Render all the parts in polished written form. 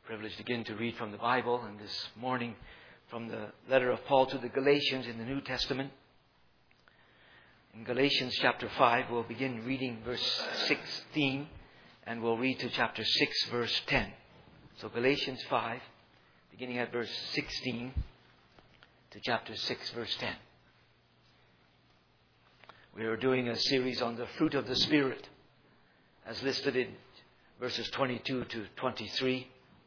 Privileged again to read from the Bible, and this morning from the letter of Paul to the Galatians in the New Testament. In Galatians chapter 5, we'll begin reading verse 16, and we'll read to chapter 6, verse 10. So Galatians 5, beginning at verse 16 to chapter 6, verse 10. We are doing a series on the fruit of the Spirit, as listed in verses 22 to 23.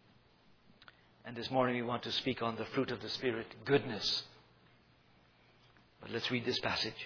And this morning we want to speak on the fruit of the Spirit, goodness. But let's read this passage.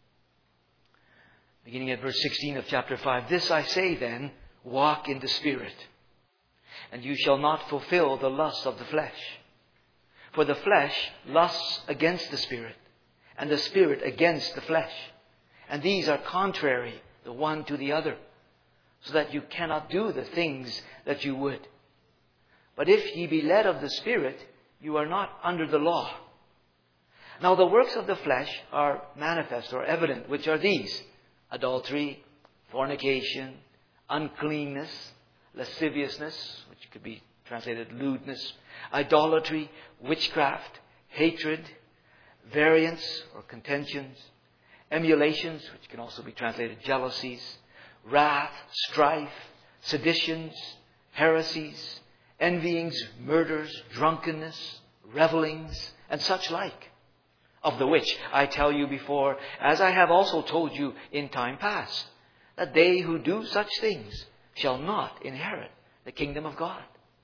Beginning at verse 16 of chapter 5. This I say then, walk in the Spirit, and you shall not fulfill the lusts of the flesh. For the flesh lusts against the Spirit, and the Spirit against the flesh. And these are contrary the one to the other, so that you cannot do the things that you would. But if ye be led of the Spirit, you are not under the law. Now the works of the flesh are manifest or evident, which are these: adultery, fornication, uncleanness, lasciviousness, which could be translated lewdness, idolatry, witchcraft, hatred, variance or contentions, emulations, which can also be translated jealousies, wrath, strife, seditions, heresies, envyings, murders, drunkenness, revellings, and such like, of the which I tell you before, as I have also told you in time past, that they who do such things shall not inherit the kingdom of God.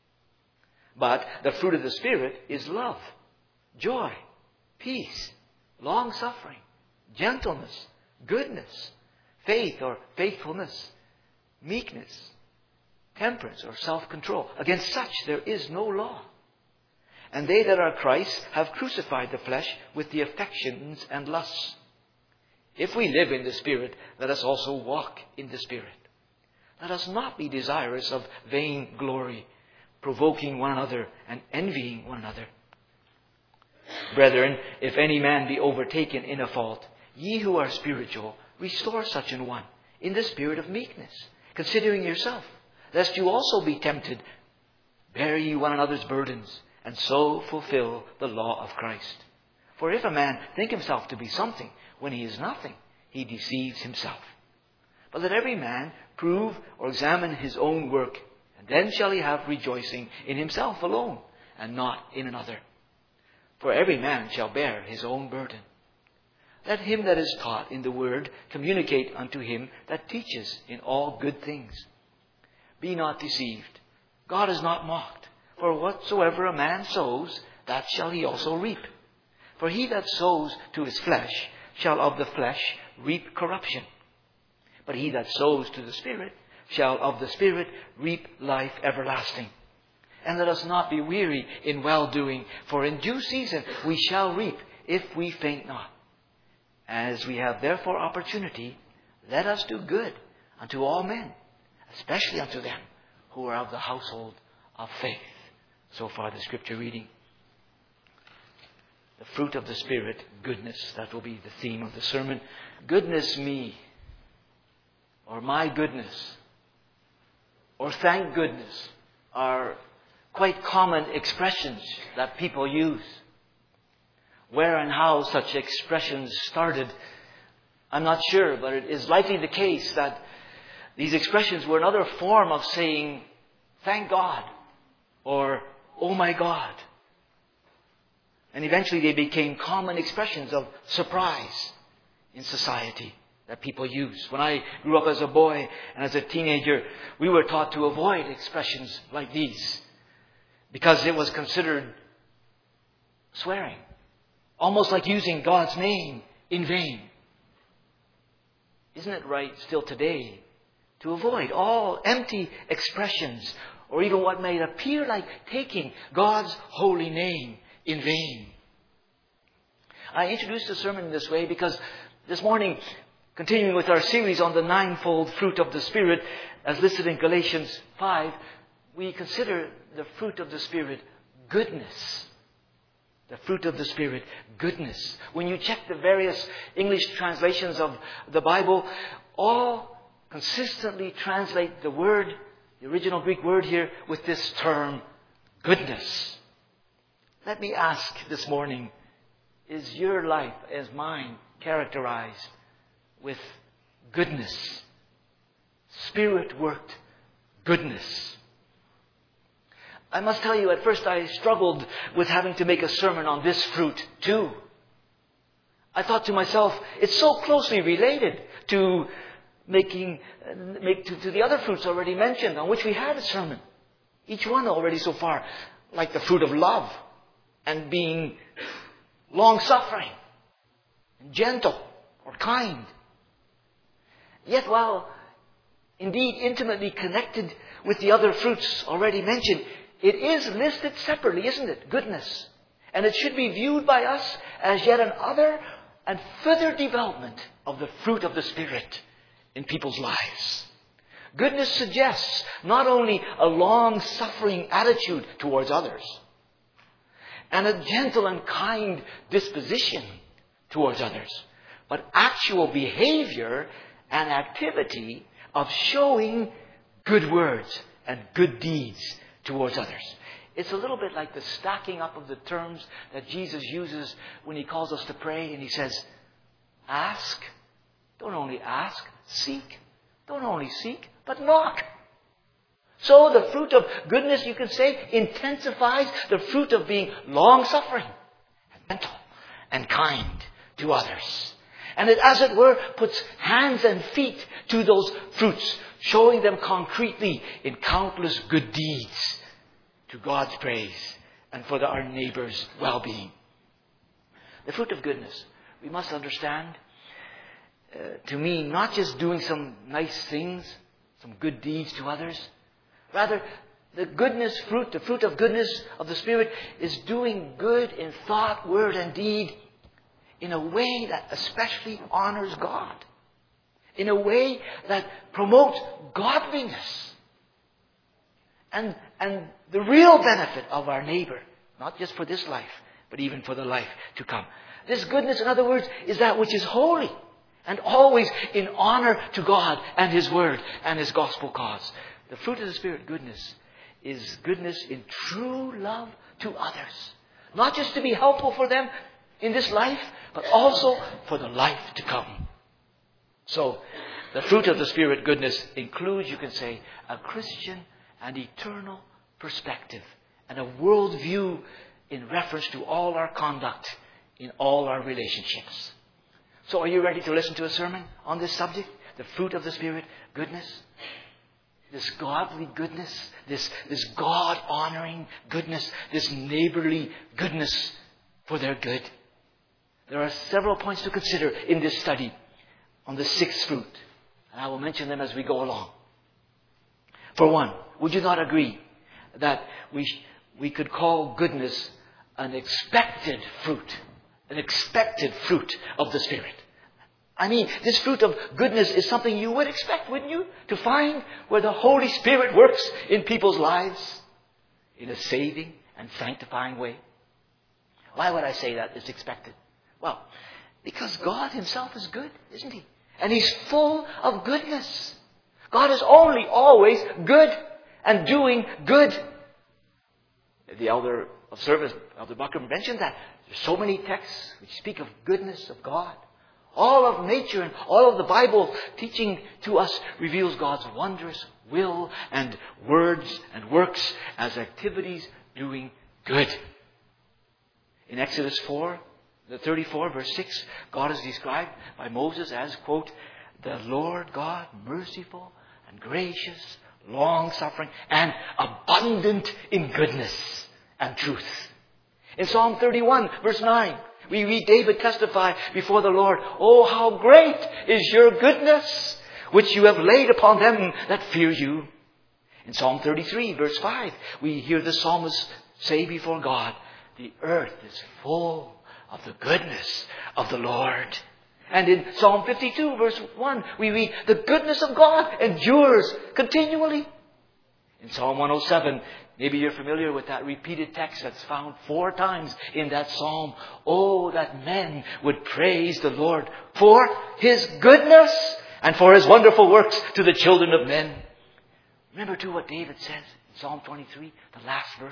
But the fruit of the Spirit is love, joy, peace, long-suffering, gentleness, goodness, faith or faithfulness, meekness, temperance or self-control. Against such there is no law. And they that are Christ have crucified the flesh with the affections and lusts. If we live in the Spirit, let us also walk in the Spirit. Let us not be desirous of vain glory, provoking one another and envying one another. Brethren, if any man be overtaken in a fault, ye who are spiritual, restore such an one in the spirit of meekness, considering yourself, lest you also be tempted. Bear ye one another's burdens, and so fulfill the law of Christ. For if a man think himself to be something when he is nothing, he deceives himself. But let every man prove or examine his own work, and then shall he have rejoicing in himself alone, and not in another. For every man shall bear his own burden. Let him that is taught in the word communicate unto him that teaches in all good things. Be not deceived. God is not mocked. For whatsoever a man sows, that shall he also reap. For he that sows to his flesh shall of the flesh reap corruption. But he that sows to the Spirit shall of the Spirit reap life everlasting. And let us not be weary in well-doing, for in due season we shall reap if we faint not. As we have therefore opportunity, let us do good unto all men, especially unto them who are of the household of faith. So far the scripture reading. The fruit of the Spirit, goodness, that will be the theme of the sermon. Goodness me, or my goodness, or thank goodness, are quite common expressions that people use. Where and how such expressions started, I'm not sure, but it is likely the case that these expressions were another form of saying, thank God, or oh my God. And eventually they became common expressions of surprise in society that people use. When I grew up as a boy and as a teenager, we were taught to avoid expressions like these because it was considered swearing. Almost like using God's name in vain. Isn't it right still today to avoid all empty expressions or even what may appear like taking God's holy name in vain? I introduced the sermon in this way because this morning, continuing with our series on the ninefold fruit of the Spirit, as listed in Galatians 5, we consider the fruit of the Spirit goodness. The fruit of the Spirit, goodness. When you check the various English translations of the Bible, all consistently translate the word, the original Greek word here, with this term, goodness. Let me ask this morning, is your life, as mine, characterized with goodness? Spirit-worked goodness. I must tell you, at first I struggled with having to make a sermon on this fruit too. I thought to myself, it's so closely related to to the other fruits already mentioned, on which we had a sermon. Each one already so far, like the fruit of love and being long-suffering and gentle or kind. Yet while indeed intimately connected with the other fruits already mentioned, it is listed separately, isn't it? Goodness. And it should be viewed by us as yet another and further development of the fruit of the Spirit in people's lives. Goodness suggests not only a long-suffering attitude towards others, and a gentle and kind disposition towards others, but actual behavior and activity of showing good words and good deeds towards others. It's a little bit like the stacking up of the terms that Jesus uses when He calls us to pray, and He says, ask. Don't only ask, seek. Don't only seek, but knock. So the fruit of goodness, you can say, intensifies the fruit of being long-suffering and gentle and kind to others. And it, as it were, puts hands and feet to those fruits, showing them concretely in countless good deeds to God's praise and for our neighbor's well-being. The fruit of goodness, we must understand, to mean not just doing some nice things, some good deeds to others. Rather, the goodness fruit, the fruit of goodness of the Spirit, is doing good in thought, word, and deed in a way that especially honors God. In a way that promotes godliness. And the real benefit of our neighbor, not just for this life, but even for the life to come. This goodness, in other words, is that which is holy and always in honor to God and His Word and His gospel cause. The fruit of the Spirit, goodness, is goodness in true love to others. Not just to be helpful for them in this life, but also for the life to come. So, the fruit of the Spirit, goodness, includes, you can say, a Christian and eternal perspective and a worldview in reference to all our conduct in all our relationships. So are you ready to listen to a sermon on this subject? The fruit of the Spirit, goodness. This godly goodness, this God-honoring goodness, this neighborly goodness for their good. There are several points to consider in this study on the sixth fruit. And I will mention them as we go along. For one, would you not agree that we could call goodness an expected fruit? An expected fruit of the Spirit. I mean, this fruit of goodness is something you would expect, wouldn't you? To find where the Holy Spirit works in people's lives in a saving and sanctifying way. Why would I say that it's expected? Well, because God Himself is good, isn't He? And He's full of goodness. God is only always good and doing good. The elder of service, Elder Bucker, mentioned that. There's so many texts which speak of goodness of God. All of nature and all of the Bible teaching to us reveals God's wondrous will and words and works as activities doing good. In Exodus 34, verse 6, God is described by Moses as, quote, the Lord God, merciful and gracious, long-suffering, and abundant in goodness and truth. In Psalm 31, verse 9, we read David testify before the Lord, oh, how great is your goodness, which you have laid upon them that fear you. In Psalm 33, verse 5, we hear the psalmist say before God, the earth is full of the goodness of the Lord. And in Psalm 52, verse 1, we read, the goodness of God endures continually. In Psalm 107, maybe you're familiar with that repeated text that's found 4 times in that psalm. Oh, that men would praise the Lord for His goodness and for His wonderful works to the children of men. Remember too what David says in Psalm 23, the last verse.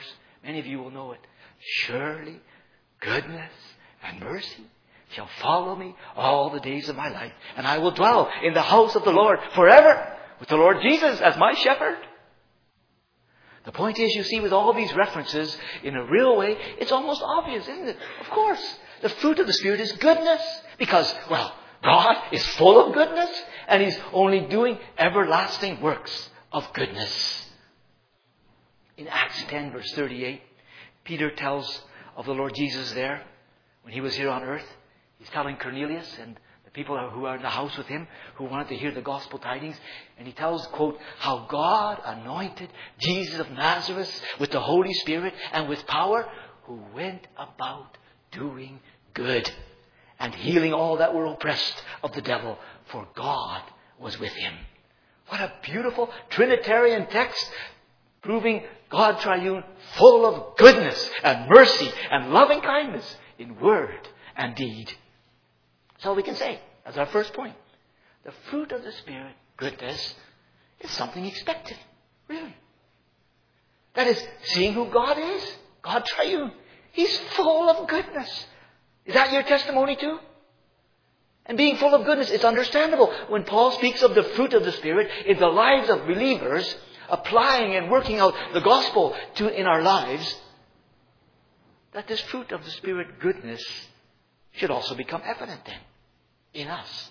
Many of you will know it. Surely goodness and mercy shall follow me all the days of my life, and I will dwell in the house of the Lord forever, with the Lord Jesus as my shepherd. The point is, you see, with all these references, in a real way, it's almost obvious, isn't it? Of course, the fruit of the Spirit is goodness. Because, well, God is full of goodness, and He's only doing everlasting works of goodness. In Acts 10, verse 38, Peter tells of the Lord Jesus there, when He was here on earth. He's telling Cornelius and the people who are in the house with him, who wanted to hear the gospel tidings. And he tells, quote, how God anointed Jesus of Nazareth with the Holy Spirit and with power, who went about doing good and healing all that were oppressed of the devil, for God was with him. What a beautiful Trinitarian text, proving God triune, full of goodness and mercy and loving kindness in word and deed. So we can say, as our first point, the fruit of the Spirit, goodness, is something expected. Really. That is, seeing who God is. God triune. He's full of goodness. Is that your testimony too? And being full of goodness, it's understandable. When Paul speaks of the fruit of the Spirit in the lives of believers, applying and working out the gospel in our lives, that this fruit of the Spirit, goodness, should also become evident then in us.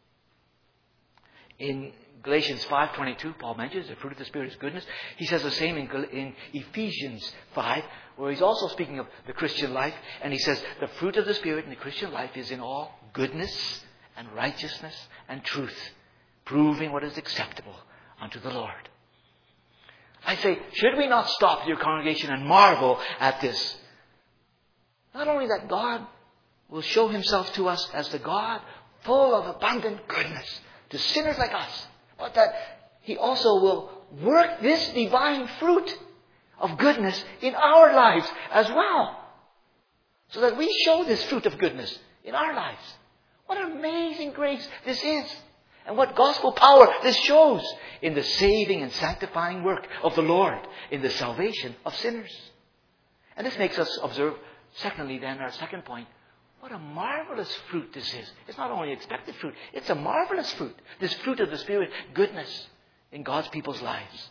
In Galatians 5:22, Paul mentions the fruit of the Spirit is goodness. He says the same in Ephesians 5, where he's also speaking of the Christian life. And he says the fruit of the Spirit in the Christian life is in all goodness and righteousness and truth, proving what is acceptable unto the Lord. I say, should we not stop, dear congregation, and marvel at this? Not only that God will show Himself to us as the God full of abundant goodness to sinners like us, but that He also will work this divine fruit of goodness in our lives as well, so that we show this fruit of goodness in our lives. What amazing grace this is, and what gospel power this shows in the saving and sanctifying work of the Lord in the salvation of sinners. And this makes us observe, secondly then, our second point, what a marvelous fruit this is. It's not only expected fruit, it's a marvelous fruit. This fruit of the Spirit, goodness in God's people's lives.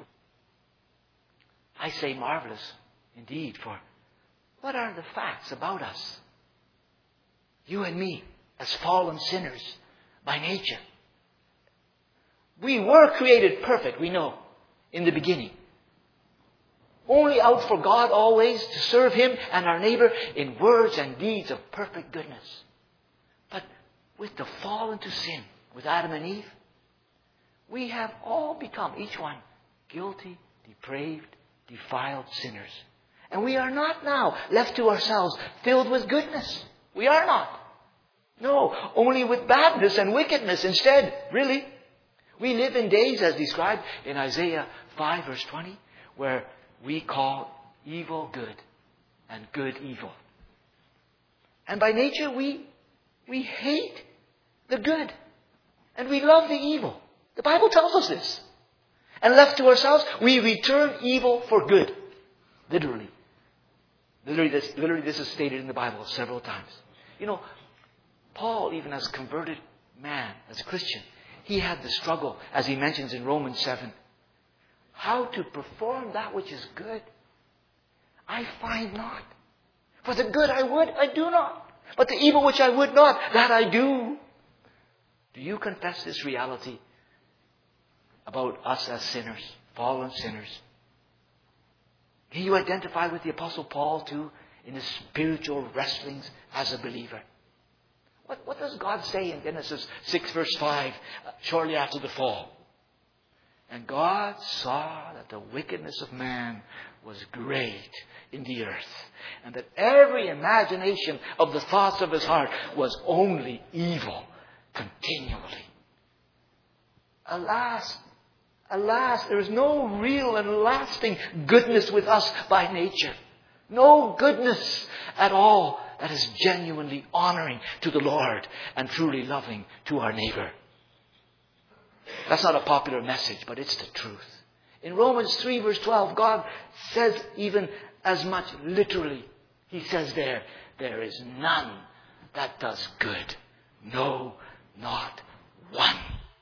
I say marvelous indeed, for what are the facts about us? You and me, as fallen sinners by nature. We were created perfect, we know, in the beginning. Only out for God always, to serve Him and our neighbor in words and deeds of perfect goodness. But with the fall into sin, with Adam and Eve, we have all become, each one, guilty, depraved, defiled sinners. And we are not now left to ourselves filled with goodness. We are not. No, only with badness and wickedness instead, really. We live in days, as described in Isaiah 5 verse 20, where we call evil good and good evil. And by nature we hate the good and we love the evil. The Bible tells us this. And left to ourselves, we return evil for good. Literally. Literally this is stated in the Bible several times. You know, Paul, even as a converted man, as a Christian, he had the struggle, as he mentions in Romans 7. How to perform that which is good, I find not. For the good I would, I do not. But the evil which I would not, that I do. Do you confess this reality about us as sinners, fallen sinners? Do you identify with the Apostle Paul too in his spiritual wrestlings as a believer? What does God say in Genesis 6 verse 5, shortly after the fall? And God saw that the wickedness of man was great in the earth, and that every imagination of the thoughts of his heart was only evil continually. Alas, there is no real and lasting goodness with us by nature. No goodness at all that is genuinely honoring to the Lord and truly loving to our neighbor. That's not a popular message, but it's the truth. In Romans 3 verse 12, God says even as much literally. He says there is none that does good. No, not one.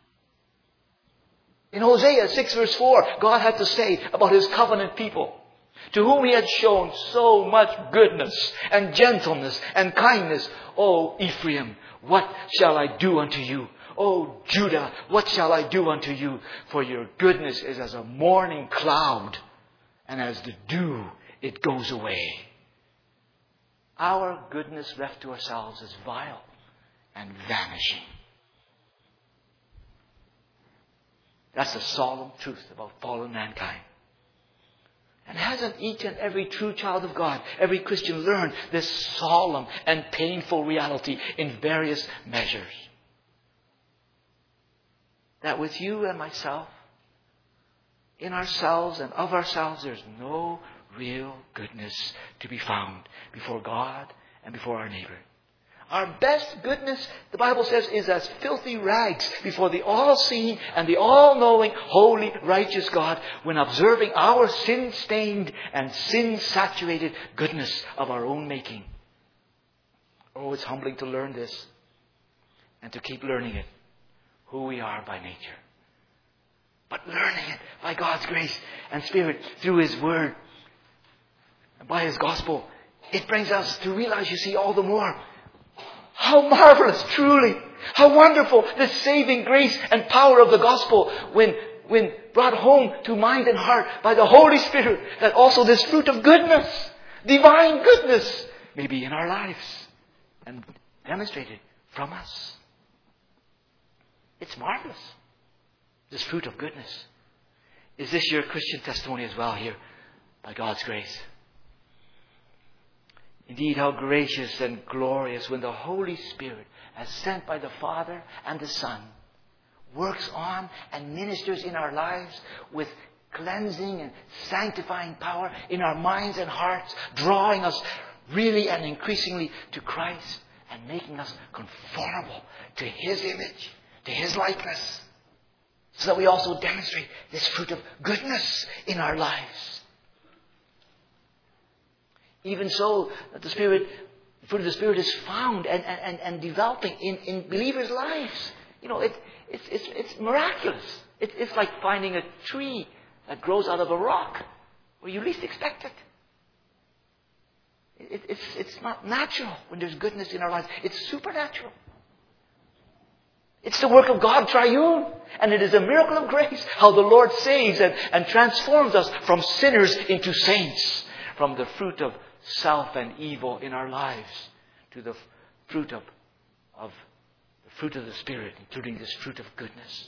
In Hosea 6 verse 4, God had to say about His covenant people, to whom He had shown so much goodness and gentleness and kindness. O Ephraim, what shall I do unto you? O Judah, what shall I do unto you? For your goodness is as a morning cloud, and as the dew it goes away. Our goodness left to ourselves is vile and vanishing. That's the solemn truth about fallen mankind. And hasn't each and every true child of God, every Christian, learned this solemn and painful reality in various measures? That with you and myself, in ourselves and of ourselves, there's no real goodness to be found before God and before our neighbor. Our best goodness, the Bible says, is as filthy rags before the all-seeing and the all-knowing, holy, righteous God when observing our sin-stained and sin-saturated goodness of our own making. Oh, it's humbling to learn this and to keep learning it, who we are by nature. But learning it by God's grace and Spirit through His Word and by His Gospel, it brings us to realize, you see, all the more how marvelous, truly, how wonderful this saving grace and power of the Gospel when brought home to mind and heart by the Holy Spirit, that also this fruit of goodness, divine goodness, may be in our lives and demonstrated from us. It's marvelous, this fruit of goodness. Is this your Christian testimony as well here by God's grace? Indeed, how gracious and glorious when the Holy Spirit, as sent by the Father and the Son, works on and ministers in our lives with cleansing and sanctifying power in our minds and hearts, drawing us really and increasingly to Christ and making us conformable to His image, to His likeness, so that we also demonstrate this fruit of goodness in our lives. Even so, that the fruit of the Spirit is found and developing in believers' lives. You know, it's miraculous. It's like finding a tree that grows out of a rock where you least expect it. It's not natural when there's goodness in our lives. It's supernatural. It's the work of God triune. And it is a miracle of grace how the Lord saves and transforms us from sinners into saints. From the fruit of self and evil in our lives to the fruit of the Spirit, including this fruit of goodness.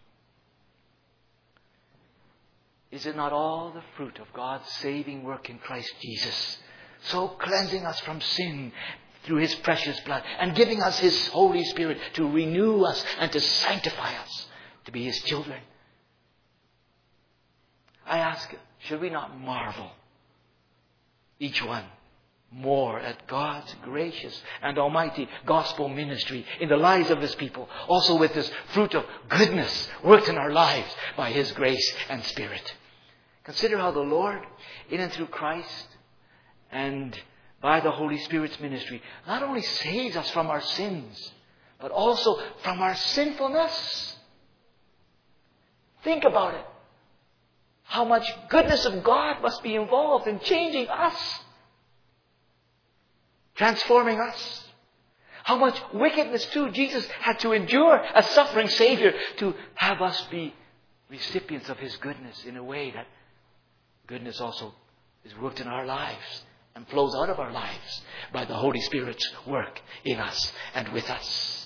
Is it not all the fruit of God's saving work in Christ Jesus, so cleansing us from sin through His precious blood and giving us His Holy Spirit to renew us and to sanctify us to be His children? I ask, should we not marvel, each one, more at God's gracious and almighty gospel ministry in the lives of His people, also with this fruit of goodness worked in our lives by His grace and Spirit? Consider how the Lord, in and through Christ and by the Holy Spirit's ministry, not only saves us from our sins, but also from our sinfulness. Think about it. How much goodness of God must be involved in changing us, transforming us. How much wickedness too Jesus had to endure as suffering Savior to have us be recipients of His goodness in a way that goodness also is worked in our lives and flows out of our lives by the Holy Spirit's work in us and with us.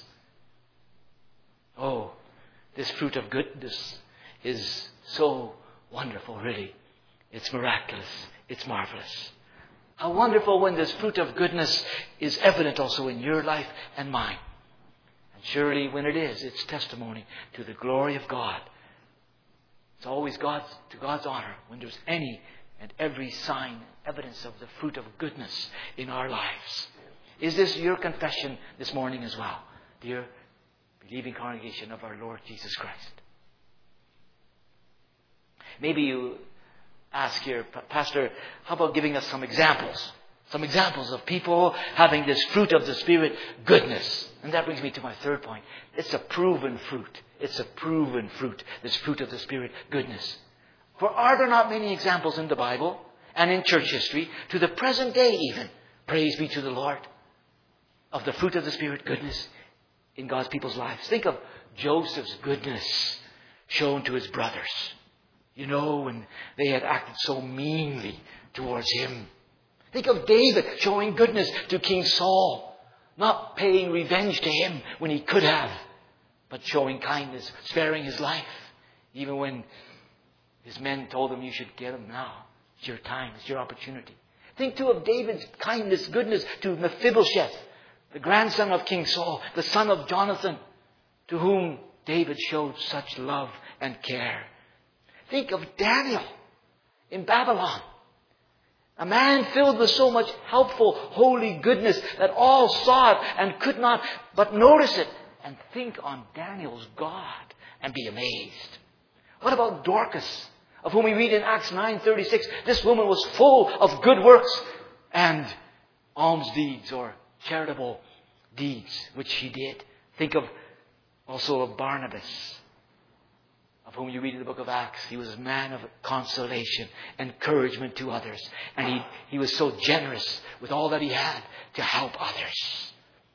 Oh, this fruit of goodness is so wonderful, really. It's miraculous. It's marvelous. How wonderful when this fruit of goodness is evident also in your life and mine. And surely when it is, it's testimony to the glory of God. It's always to God's honor when there's any and every sign, evidence of the fruit of goodness in our lives. Is this your confession this morning as well, dear believing congregation of our Lord Jesus Christ? Maybe you ask here, Pastor, how about giving us some examples? Some examples of people having this fruit of the Spirit, goodness. And that brings me to my third point. It's a proven fruit. It's a proven fruit, this fruit of the Spirit, goodness. For are there not many examples in the Bible and in church history, to the present day even, praise be to the Lord, of the fruit of the Spirit, goodness, in God's people's lives? Think of Joseph's goodness shown to his brothers. You know, when they had acted so meanly towards him. Think of David showing goodness to King Saul, not paying revenge to him when he could have, but showing kindness, sparing his life, even when his men told him, you should get him now. It's your time. It's your opportunity. Think too of David's kindness, goodness to Mephibosheth, the grandson of King Saul, the son of Jonathan, to whom David showed such love and care. Think of Daniel in Babylon, a man filled with so much helpful, holy goodness that all saw it and could not but notice it and think on Daniel's God and be amazed. What about Dorcas, of whom we read in Acts 9:36, this woman was full of good works and alms deeds or charitable deeds, which she did. Think of also of Barnabas, of whom you read in the book of Acts. He was a man of consolation, encouragement to others. And he was so generous with all that he had to help others.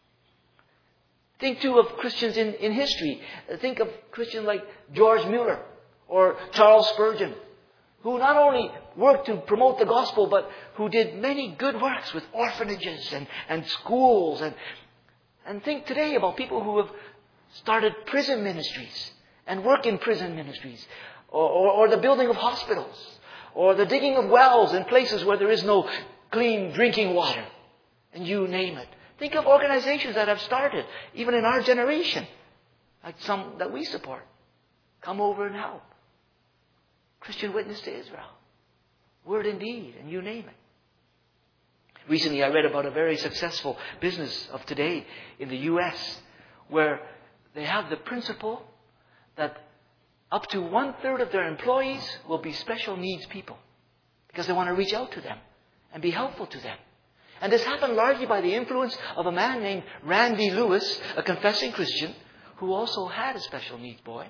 Think too of Christians in history. Think of Christians like George Mueller or Charles Spurgeon, who not only worked to promote the gospel, but who did many good works with orphanages and schools. And think today about people who have started prison ministries and work in prison ministries, or the building of hospitals, or the digging of wells in places where there is no clean drinking water, and you name it. Think of organizations that have started, even in our generation, like some that we support. Come over and help. Christian Witness to Israel. Word and Deed, and you name it. Recently I read about a very successful business of today in the U.S. where they have the principle that up to 1/3 of their employees will be special needs people because they want to reach out to them and be helpful to them. And this happened largely by the influence of a man named Randy Lewis, a confessing Christian, who also had a special needs boy.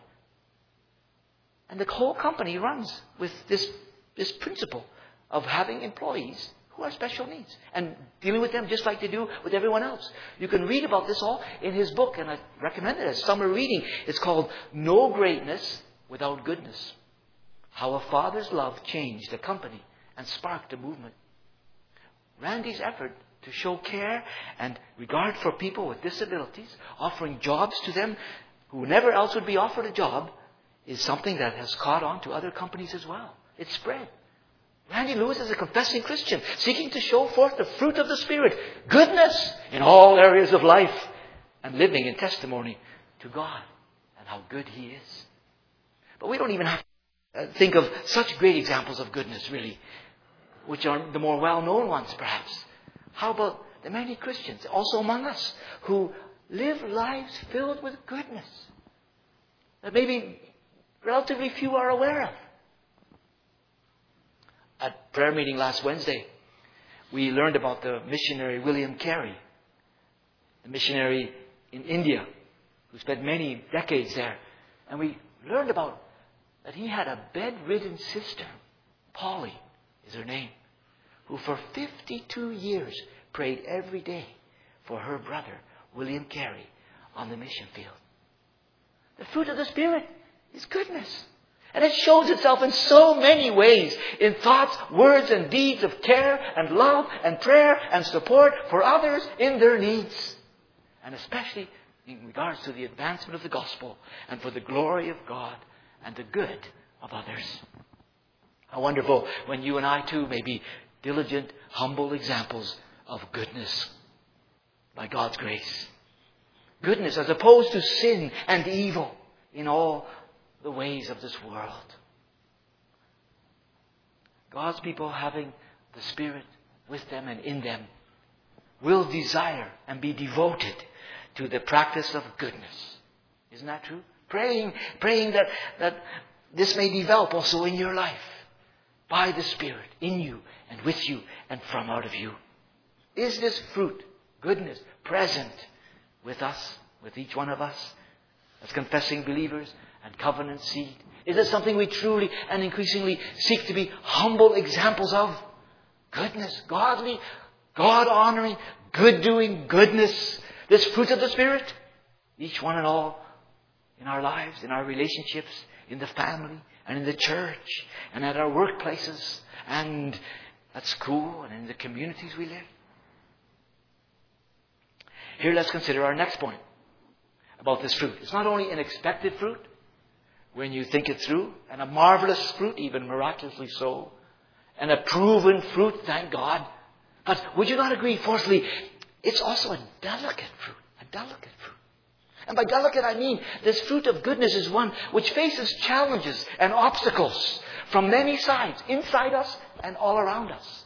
And the whole company runs with this principle of having employees who are special needs and dealing with them just like they do with everyone else. You can read about this all in his book, and I recommend it as summer reading. It's called No Greatness Without Goodness. How a Father's Love Changed a Company and Sparked a Movement. Randy's effort to show care and regard for people with disabilities, offering jobs to them who never else would be offered a job, is something that has caught on to other companies as well. It's spread. Randy Lewis is a confessing Christian, seeking to show forth the fruit of the Spirit, goodness in all areas of life, and living in testimony to God and how good He is. But we don't even have to think of such great examples of goodness, really, which are the more well-known ones, perhaps. How about the many Christians, also among us, who live lives filled with goodness that maybe relatively few are aware of? At prayer meeting last Wednesday, we learned about the missionary William Carey, the missionary in India who spent many decades there. And we learned about that he had a bedridden sister, Polly is her name, who for 52 years prayed every day for her brother, William Carey, on the mission field. The fruit of the Spirit is goodness. And it shows itself in so many ways, in thoughts, words, and deeds of care and love and prayer and support for others in their needs. And especially in regards to the advancement of the gospel and for the glory of God and the good of others. How wonderful when you and I too may be diligent, humble examples of goodness by God's grace. Goodness as opposed to sin and evil in all the ways of this world. God's people, having the Spirit with them and in them, will desire and be devoted to the practice of goodness. Isn't that true? Praying that this may develop also in your life by the Spirit, in you and with you and from out of you. Is this fruit, goodness, present with us, with each one of us, as confessing believers and covenant seed? Is it something we truly and increasingly seek to be humble examples of? Goodness, godly, God-honoring, good-doing goodness. This fruit of the Spirit, each one and all in our lives, in our relationships, in the family and in the church and at our workplaces and at school and in the communities we live. Here, let's consider our next point about this fruit. It's not only an expected fruit when you think it through, and a marvelous fruit, even miraculously so, and a proven fruit, thank God. But would you not agree, fourthly, it's also a delicate fruit. A delicate fruit. And by delicate, I mean this fruit of goodness is one which faces challenges and obstacles from many sides, inside us and all around us.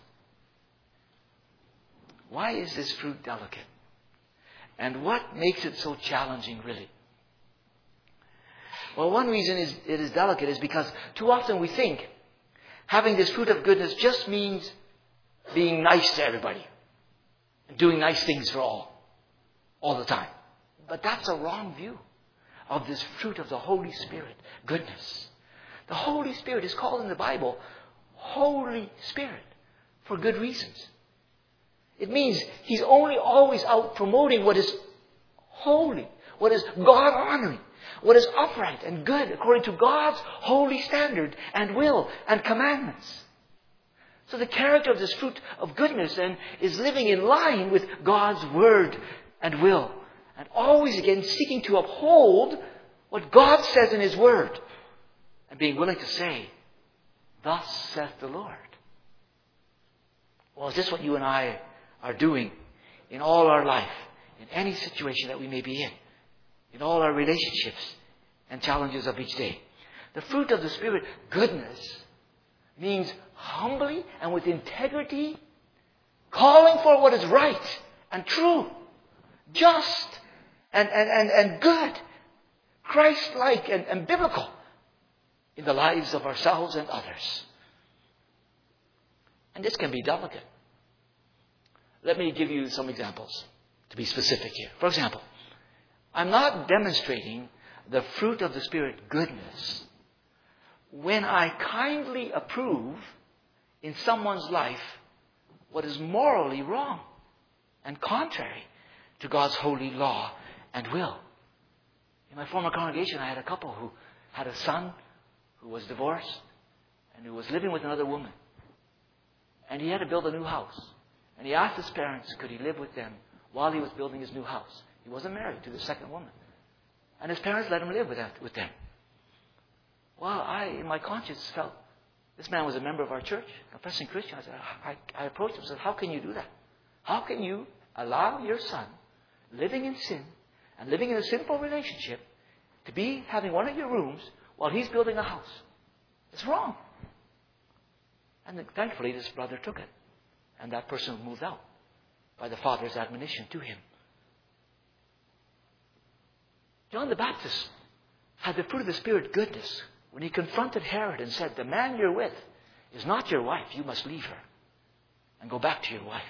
Why is this fruit delicate? And what makes it so challenging, really? Well, one reason it is delicate is because too often we think having this fruit of goodness just means being nice to everybody and doing nice things for all the time. But that's a wrong view of this fruit of the Holy Spirit, goodness. The Holy Spirit is called in the Bible Holy Spirit for good reasons. It means He's only always out promoting what is holy, what is God-honoring, what is upright and good according to God's holy standard and will and commandments. So the character of this fruit of goodness then is living in line with God's word and will, and always again seeking to uphold what God says in His word and being willing to say, "Thus saith the Lord." Well, is this what you and I are doing in all our life, in any situation that we may be in all our relationships and challenges of each day? The fruit of the Spirit, goodness, means humbly and with integrity calling for what is right and true, just and good, Christ-like and biblical in the lives of ourselves and others. And this can be delicate. Let me give you some examples to be specific here. For example, I'm not demonstrating the fruit of the Spirit, goodness, when I kindly approve in someone's life what is morally wrong and contrary to God's holy law and will. In my former congregation, I had a couple who had a son who was divorced and who was living with another woman. And he had to build a new house. And he asked his parents, could he live with them while he was building his new house? He wasn't married to the second woman. And his parents let him live with them. Well, I, in my conscience, felt this man was a member of our church, a professing Christian. I approached him and said, how can you do that? How can you allow your son living in sin and living in a sinful relationship to be having one of your rooms while he's building a house? It's wrong. And then, thankfully, this brother took it. And that person moved out by the Father's admonition to him. John the Baptist had the fruit of the Spirit, goodness, when he confronted Herod and said, the man you're with is not your wife. You must leave her and go back to your wife.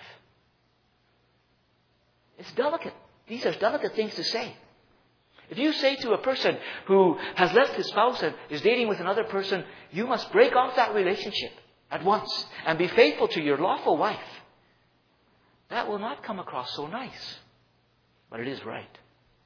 It's delicate. These are delicate things to say. If you say to a person who has left his spouse and is dating with another person, you must break off that relationship at once and be faithful to your lawful wife, that will not come across so nice. But it is right.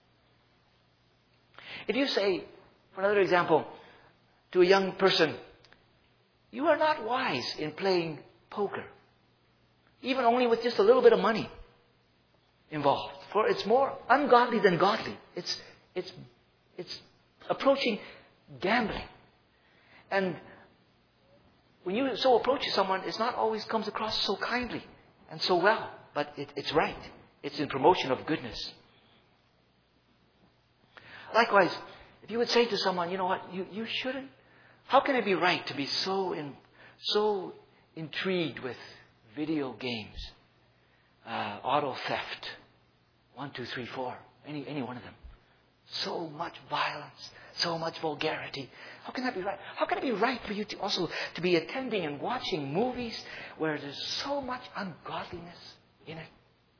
If you say, for another example, to a young person, you are not wise in playing poker, even only with just a little bit of money involved, for it's more ungodly than godly. It's approaching gambling. And when you so approach someone, it's not always comes across so kindly and so well, but it's right. It's in promotion of goodness. Likewise, if you would say to someone, you know what, you shouldn't. How can it be right to be so intrigued with video games, auto theft, 1, 2, 3, 4, any one of them, So much violence, so much vulgarity. How can that be right? How can it be right for you to also to be attending and watching movies where there's so much ungodliness in it?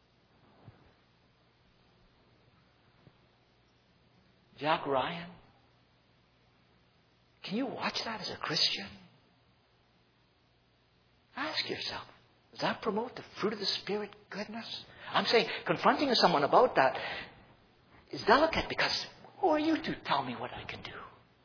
Jack Ryan. Can you watch that as a Christian? Ask yourself, does that promote the fruit of the Spirit goodness? I'm saying confronting someone about that is delicate because who are you to tell me what I can do?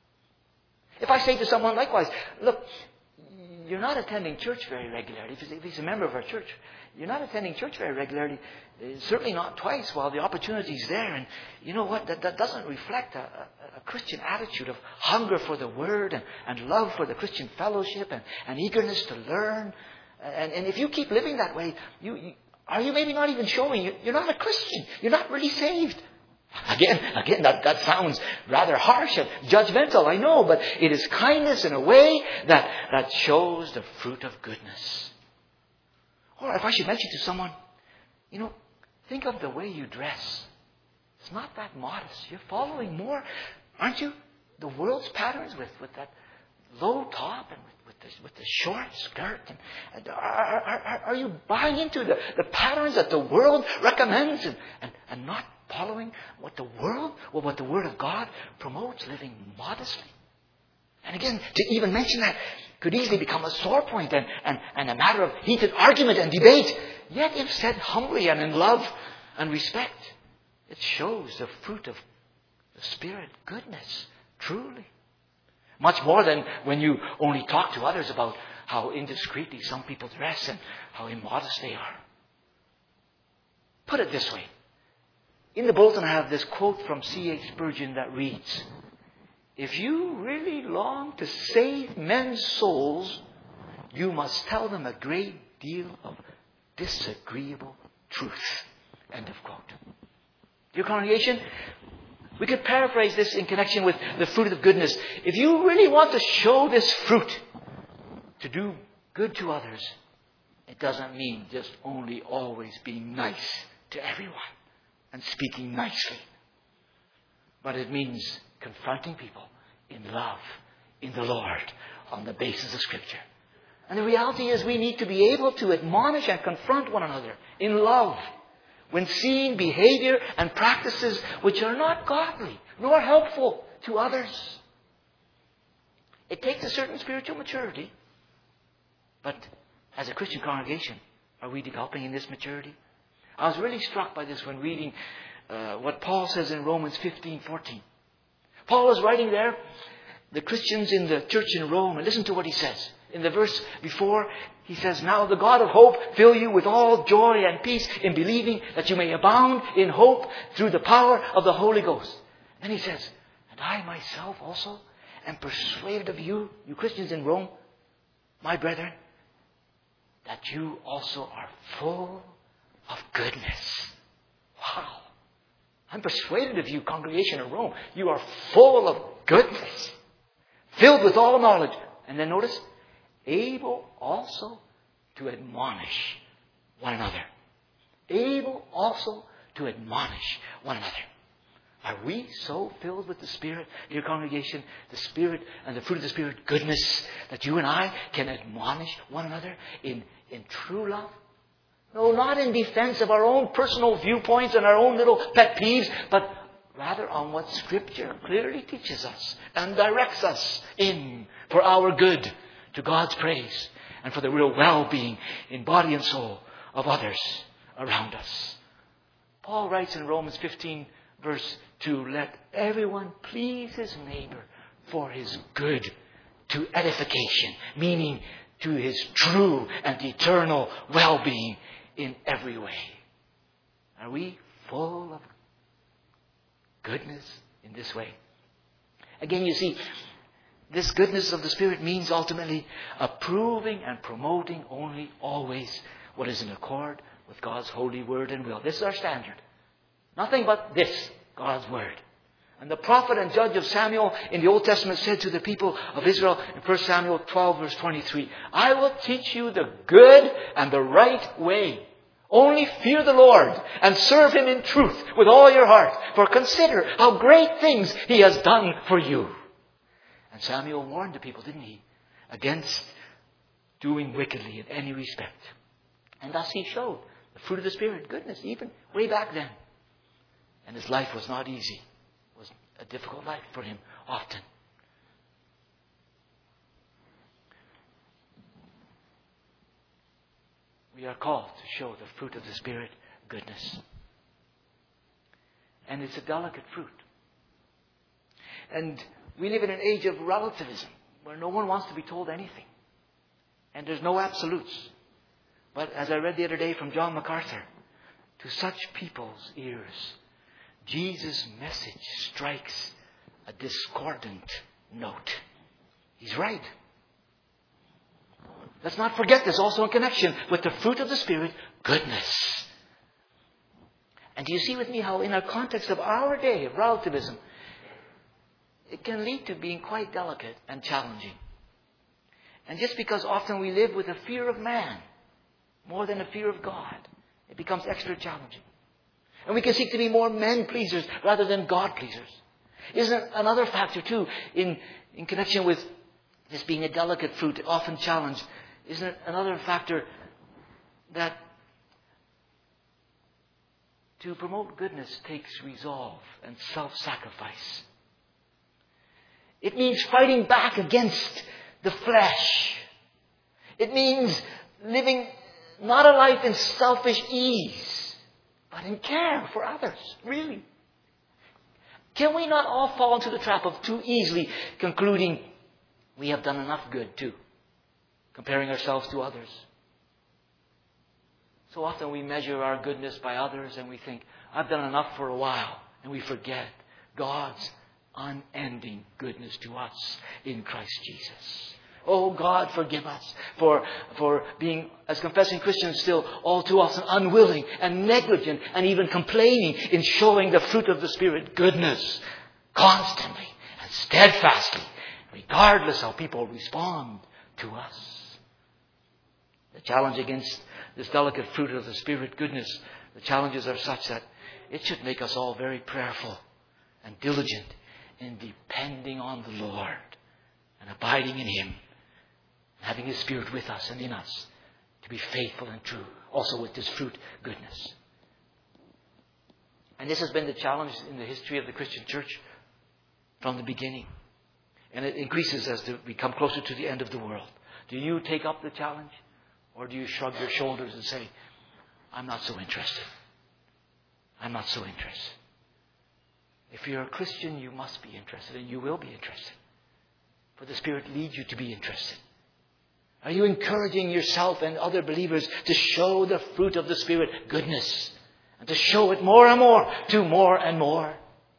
If I say to someone likewise, look, you're not attending church very regularly. If he's a member of our church, you're not attending church very regularly, certainly not twice while the opportunity is there. And you know what? That doesn't reflect a Christian attitude of hunger for the Word and love for the Christian fellowship and eagerness to learn. And if you keep living that way, are you maybe not even showing you're not a Christian? You're not really saved. Again, that sounds rather harsh and judgmental, I know, but it is kindness in a way that shows the fruit of goodness. Or if I should mention to someone, think of the way you dress. It's not that modest. You're following more, aren't you? The world's patterns with that low top and with the short skirt. And are you buying into the patterns that the world recommends and not following what the Word of God promotes, living modestly? And again, to even mention that could easily become a sore point and a matter of heated argument and debate. Yet if said humbly and in love and respect, it shows the fruit of the Spirit goodness, truly. Much more than when you only talk to others about how indiscreetly some people dress and how immodest they are. Put it this way. In the bulletin I have this quote from C.H. Spurgeon that reads, "If you really long to save men's souls, you must tell them a great deal of disagreeable truth." End of quote. Dear congregation, we could paraphrase this in connection with the fruit of goodness. If you really want to show this fruit, to do good to others, it doesn't mean just only always being nice to everyone and speaking nicely. But it means confronting people in love, in the Lord, on the basis of Scripture. And the reality is we need to be able to admonish and confront one another in love when seeing behavior and practices which are not godly nor helpful to others. It takes a certain spiritual maturity. But as a Christian congregation, are we developing in this maturity? I was really struck by this when reading what Paul says in Romans 15:14. Paul is writing there, the Christians in the church in Rome, and listen to what he says. In the verse before, he says, "Now the God of hope fill you with all joy and peace in believing, that you may abound in hope through the power of the Holy Ghost." Then he says, "And I myself also am persuaded of you, you Christians in Rome, my brethren, that you also are full of goodness." Wow. I'm persuaded of you, congregation in Rome. You are full of goodness, filled with all knowledge. And then notice, able also to admonish one another. Able also to admonish one another. Are we so filled with the Spirit, dear congregation, the Spirit and the fruit of the Spirit, goodness, that you and I can admonish one another in true love? No, not in defense of our own personal viewpoints and our own little pet peeves, but rather on what Scripture clearly teaches us and directs us in for our good, to God's praise, and for the real well-being in body and soul of others around us. Paul writes in Romans 15, verse 2, "Let everyone please his neighbor for his good, to edification," meaning to his true and eternal well-being in every way. Are we full of goodness in this way? Again, you see, this goodness of the Spirit means ultimately approving and promoting only always what is in accord with God's holy word and will. This is our standard. Nothing but this, God's word. And the prophet and judge of Samuel in the Old Testament said to the people of Israel in 1 Samuel 12 verse 23, "I will teach you the good and the right way. Only fear the Lord and serve Him in truth with all your heart. For consider how great things He has done for you. And Samuel warned the people, didn't he? Against doing wickedly in any respect. And thus he showed the fruit of the Spirit, goodness, even way back then. And his life was not easy. It was a difficult life for him often. We are called to show the fruit of the Spirit, goodness. And it's a delicate fruit. And we live in an age of relativism where no one wants to be told anything. And there's no absolutes. But as I read the other day from John MacArthur, to such people's ears, Jesus' message strikes a discordant note. He's right. Let's not forget this also in connection with the fruit of the Spirit, goodness. And do you see with me how in a context of our day of relativism, it can lead to being quite delicate and challenging. And just because often we live with a fear of man more than a fear of God, it becomes extra challenging. And we can seek to be more men-pleasers rather than God-pleasers. Isn't it another factor too in connection with this being a delicate fruit, often challenged? Isn't it another factor that to promote goodness takes resolve and self-sacrifice? It means fighting back against the flesh. It means living not a life in selfish ease, but in care for others, really. Can we not all fall into the trap of too easily concluding we have done enough good too, comparing ourselves to others? So often we measure our goodness by others and we think, I've done enough for a while, and we forget God's unending goodness to us in Christ Jesus. Oh God, forgive us for being, as confessing Christians, still all too often unwilling and negligent and even complaining in showing the fruit of the Spirit, goodness, constantly and steadfastly, regardless how people respond to us. The challenge against this delicate fruit of the Spirit, goodness, the challenges are such that it should make us all very prayerful and diligent in depending on the Lord and abiding in Him, having His Spirit with us and in us to be faithful and true, also with this fruit, goodness. And this has been the challenge in the history of the Christian church from the beginning. And it increases as we come closer to the end of the world. Do you take up the challenge? Or do you shrug your shoulders and say, I'm not so interested. I'm not so interested. If you're a Christian, you must be interested, and you will be interested. For the Spirit leads you to be interested. Are you encouraging yourself and other believers to show the fruit of the Spirit, goodness, and to show it more and more to more and more?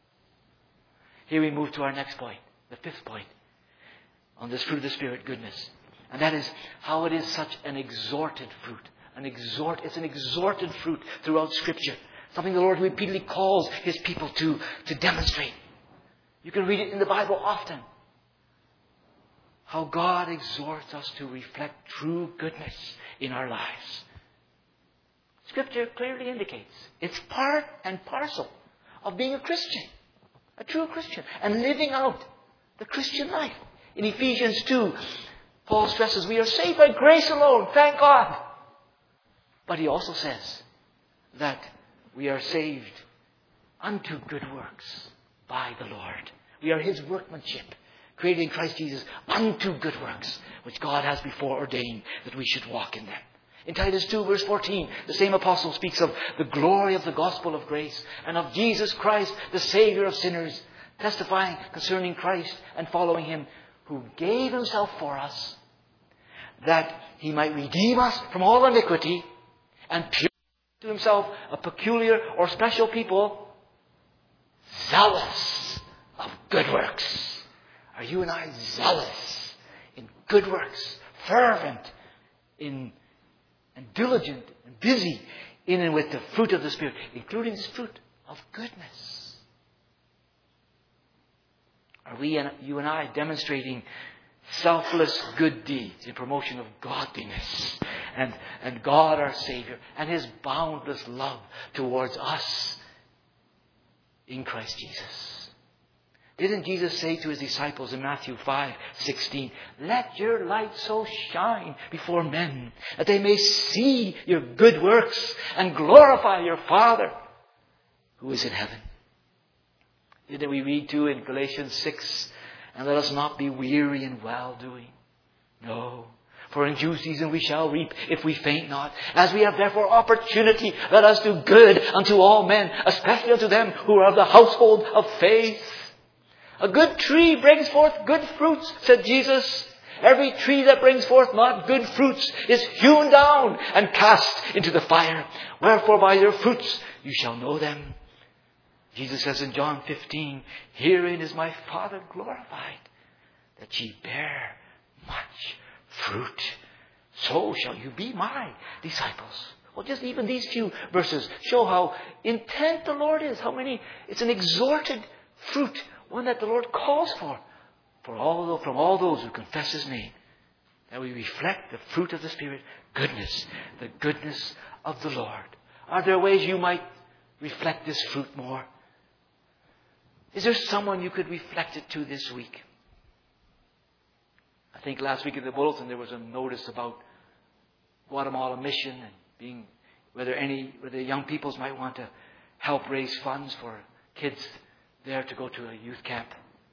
Here we move to our next point, the fifth point on this fruit of the Spirit, goodness. And that is how it is such an exhorted fruit. It's an exhorted fruit throughout Scripture. Something the Lord repeatedly calls His people to demonstrate. You can read it in the Bible often. How God exhorts us to reflect true goodness in our lives. Scripture clearly indicates it's part and parcel of being a Christian, a true Christian, and living out the Christian life. In Ephesians 2, Paul stresses we are saved by grace alone, thank God. But he also says that we are saved unto good works by the Lord. We are His workmanship, created in Christ Jesus unto good works, which God has before ordained that we should walk in them. In Titus 2 verse 14, the same apostle speaks of the glory of the gospel of grace and of Jesus Christ, the Savior of sinners, testifying concerning Christ and following Him, who gave Himself for us, that He might redeem us from all iniquity and purify to Himself a peculiar or special people, zealous of good works. Are you and I zealous in good works, fervent and diligent and busy in and with the fruit of the Spirit, including this fruit of goodness? Are we, you and I, demonstrating selfless good deeds in promotion of godliness and God our Savior and His boundless love towards us in Christ Jesus. Didn't Jesus say to His disciples in Matthew 5:16, "Let your light so shine before men that they may see your good works and glorify your Father who is in heaven"? Didn't we read too in Galatians 6, "And let us not be weary in well-doing"? No. For in due season we shall reap if we faint not. As we have therefore opportunity, let us do good unto all men, especially unto them who are of the household of faith. A good tree brings forth good fruits, said Jesus. Every tree that brings forth not good fruits is hewn down and cast into the fire. Wherefore by their fruits you shall know them. Jesus says in John 15, "Herein is my Father glorified, that ye bear much fruit. So shall you be my disciples." Well, just even these few verses show how intent the Lord is. It's an exhorted fruit, one that the Lord calls from all those who confess His name. That we reflect the fruit of the Spirit, goodness, the goodness of the Lord. Are there ways you might reflect this fruit more? Is there someone you could reflect it to this week? I think last week in the bulletin there was a notice about Guatemala mission and whether young peoples might want to help raise funds for kids there to go to a youth camp.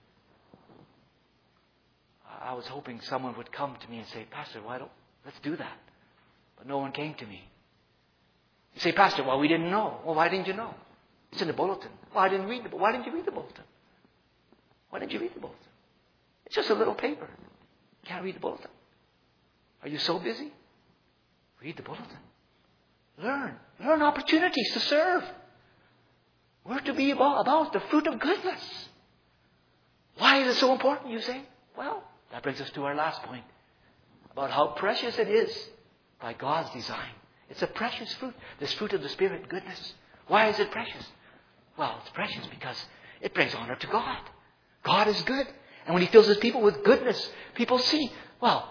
I was hoping someone would come to me and say, "Pastor, let's do that." But no one came to me. You say, "Pastor, well, we didn't know." Well, why didn't you know? It's in the bulletin. Well, I didn't read why didn't you read the bulletin? Why didn't you read the bulletin? It's just a little paper. You can't read the bulletin. Are you so busy? Read the bulletin. Learn opportunities to serve. We're to be about the fruit of goodness. Why is it so important, you say? Well, that brings us to our last point about how precious it is by God's design. It's a precious fruit, this fruit of the Spirit, goodness. Why is it precious? Well, it's precious because it brings honor to God. God is good. And when He fills His people with goodness, people see, well,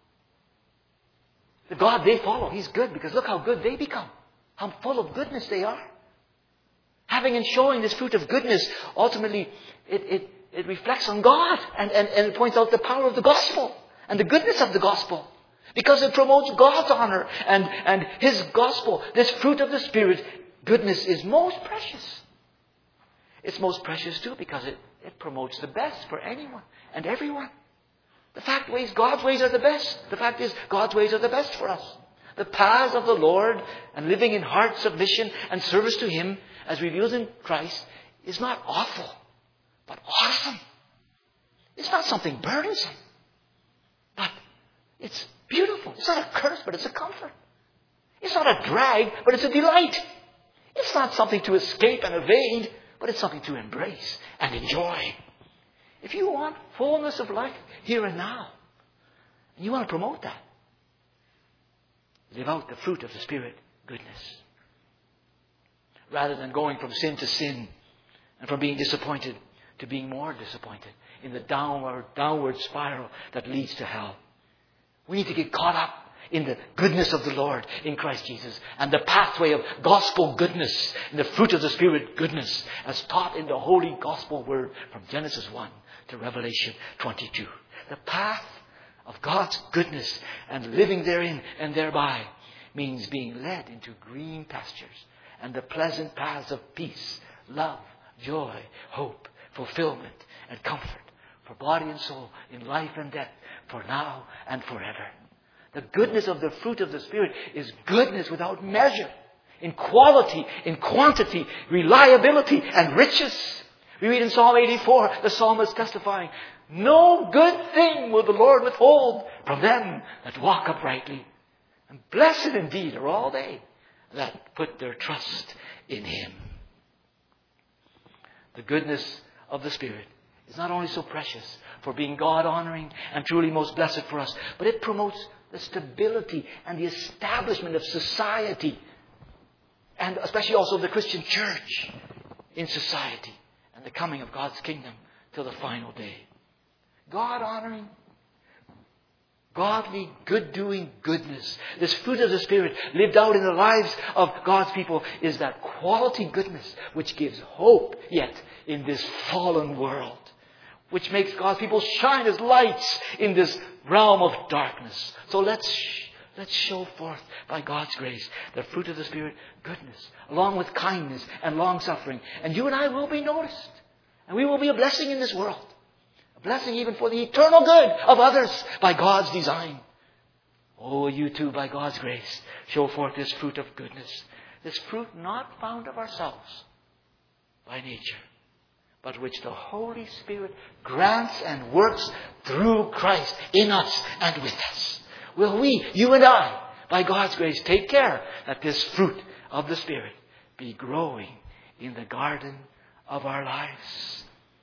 the God they follow, He's good because look how good they become. How full of goodness they are. Having and showing this fruit of goodness, ultimately, it reflects on God and it points out the power of the gospel and the goodness of the gospel. Because it promotes God's honor and His gospel. This fruit of the Spirit, goodness, is most precious. It's most precious too because it promotes the best for anyone and everyone. The fact is, God's ways are the best. The fact is, God's ways are the best for us. The paths of the Lord and living in heart submission and service to Him as revealed in Christ is not awful, but awesome. It's not something burdensome, but it's beautiful. It's not a curse, but it's a comfort. It's not a drag, but it's a delight. It's not something to escape and evade, but it's something to embrace and enjoy. If you want fullness of life here and now, and you want to promote that, live out the fruit of the Spirit, goodness. Rather than going from sin to sin and from being disappointed to being more disappointed in the downward spiral that leads to hell. We need to get caught up in the goodness of the Lord in Christ Jesus and the pathway of gospel goodness and the fruit of the Spirit goodness as taught in the Holy Gospel Word from Genesis 1 to Revelation 22. The path of God's goodness and living therein and thereby means being led into green pastures and the pleasant paths of peace, love, joy, hope, fulfillment, and comfort for body and soul in life and death, for now and forever. The goodness of the fruit of the Spirit is goodness without measure, in quality, in quantity, reliability, and riches. We read in Psalm 84, the psalmist testifying, "No good thing will the Lord withhold from them that walk uprightly. And blessed indeed are all they that put their trust in Him." The goodness of the Spirit is not only so precious for being God-honoring and truly most blessed for us, but it promotes the stability and the establishment of society, and especially also the Christian church in society and the coming of God's kingdom till the final day. God-honoring, godly, good-doing goodness, this fruit of the Spirit lived out in the lives of God's people, is that quality goodness which gives hope yet in this fallen world, which makes God's people shine as lights in this realm of darkness. So let's show forth by God's grace the fruit of the Spirit, goodness, along with kindness and long-suffering. And you and I will be noticed. And we will be a blessing in this world. A blessing even for the eternal good of others by God's design. Oh, you too, by God's grace, show forth this fruit of goodness. This fruit not found of ourselves by nature, but which the Holy Spirit grants and works through Christ in us and with us. Will we, you and I, by God's grace, take care that this fruit of the Spirit be growing in the garden of our lives?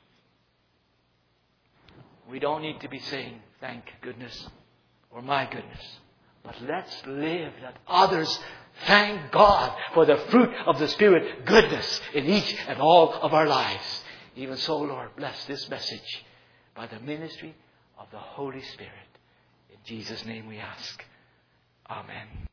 We don't need to be saying, thank goodness, or my goodness. But let's live that others thank God for the fruit of the Spirit, goodness, in each and all of our lives. Even so, Lord, bless this message by the ministry of the Holy Spirit. In Jesus' name we ask. Amen.